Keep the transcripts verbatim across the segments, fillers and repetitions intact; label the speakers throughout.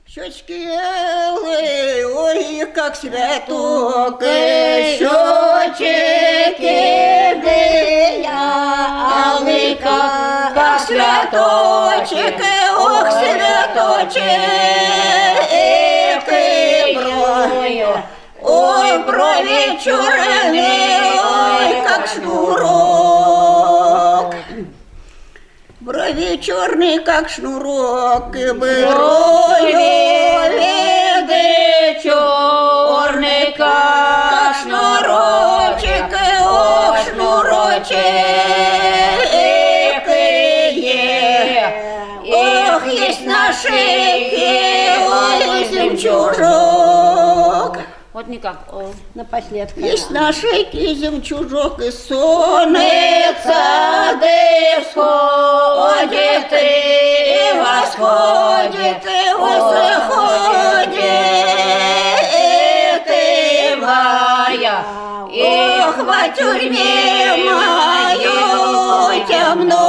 Speaker 1: Щечки белые, ой, как цветок, щечки белые, алый, как цветочек, ох, цветочек, брови, ой, брови черные, ой, как шнурок. Брови черные, как шнурок, и брови черные, как шнурочек, ох, шнурочек, ох, есть на шейке, ой, жемчужок.
Speaker 2: Вот никак.
Speaker 1: Напоследок. Есть на шейке жемчужок, и солнце да всходит, и восходит, и восходит, и моя. Ох, в тюрьме мою темно.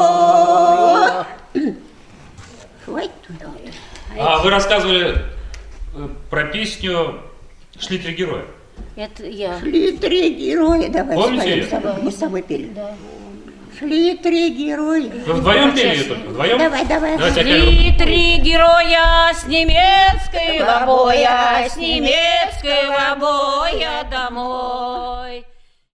Speaker 1: Хватит туда.
Speaker 3: А вы рассказывали про песню «Шли три героя».
Speaker 2: Это я.
Speaker 1: Шли три героя, давай
Speaker 3: Помните
Speaker 1: споем, мы с тобой пели. Да. Шли три героя.
Speaker 3: Вы вдвоем пели ее только? Вдвоем?
Speaker 1: Давай, давай.
Speaker 2: Шли три героя с немецкого боя, с немецкого боя домой.